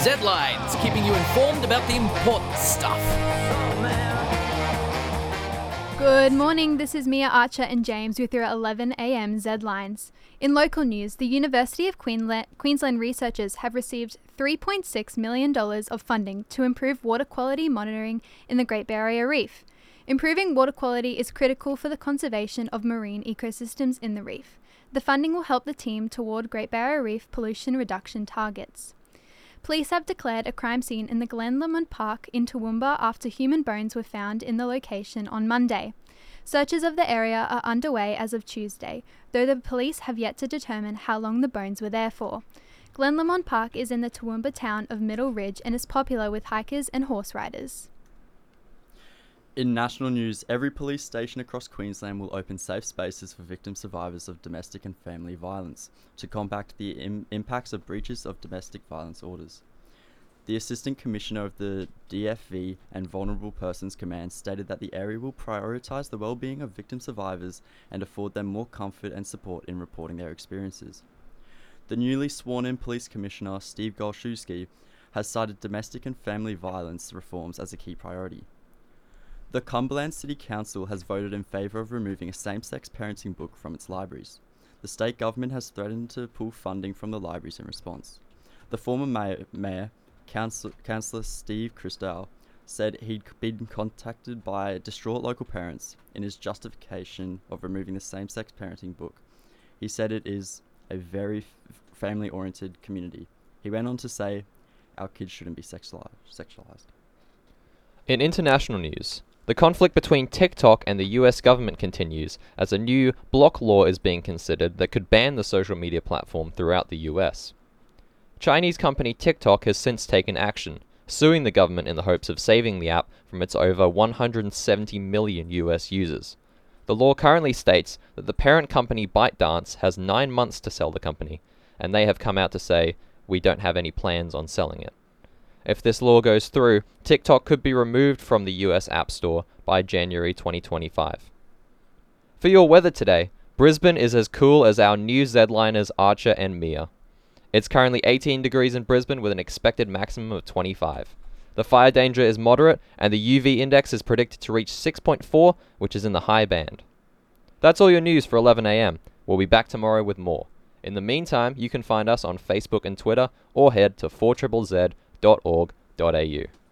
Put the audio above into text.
Z-Lines, keeping you informed about the important stuff. Good morning, this is Mia Archer and James with your 11am Z-Lines. In local news, the University of Queensland researchers have received $3.6 million of funding to improve water quality monitoring in the Great Barrier Reef. Improving water quality is critical for the conservation of marine ecosystems in the reef. The funding will help the team toward Great Barrier Reef pollution reduction targets. Police have declared a crime scene in the Glen Lomond Park in Toowoomba after human bones were found in the location on Monday. Searches of the area are underway as of Tuesday, though the police have yet to determine how long the bones were there for. Glen Lomond Park is in the Toowoomba town of Middle Ridge and is popular with hikers and horse riders. In national news, every police station across Queensland will open safe spaces for victim survivors of domestic and family violence to combat the impacts of breaches of domestic violence orders. The Assistant Commissioner of the DFV and Vulnerable Persons Command stated that the area will prioritise the well-being of victim survivors and afford them more comfort and support in reporting their experiences. The newly sworn-in Police Commissioner, Steve Golszewski, has cited domestic and family violence reforms as a key priority. The Cumberland City Council has voted in favour of removing a same-sex parenting book from its libraries. The state government has threatened to pull funding from the libraries in response. The former mayor Councillor Steve Christel, said he'd been contacted by distraught local parents in his justification of removing the same-sex parenting book. He said it is a very family-oriented community. He went on to say, our kids shouldn't be sexualized. In international news, the conflict between TikTok and the US government continues as a new block law is being considered that could ban the social media platform throughout the US. Chinese company TikTok has since taken action, suing the government in the hopes of saving the app from its over 170 million US users. The law currently states that the parent company ByteDance has 9 months to sell the company, and they have come out to say, we don't have any plans on selling it. If this law goes through, TikTok could be removed from the US App Store by January 2025. For your weather today, Brisbane is as cool as our new Z-liners Archer and Mia. It's currently 18 degrees in Brisbane with an expected maximum of 25. The fire danger is moderate and the UV index is predicted to reach 6.4, which is in the high band. That's all your news for 11am. We'll be back tomorrow with more. In the meantime, you can find us on Facebook and Twitter or head to 4ZZZ.org.au.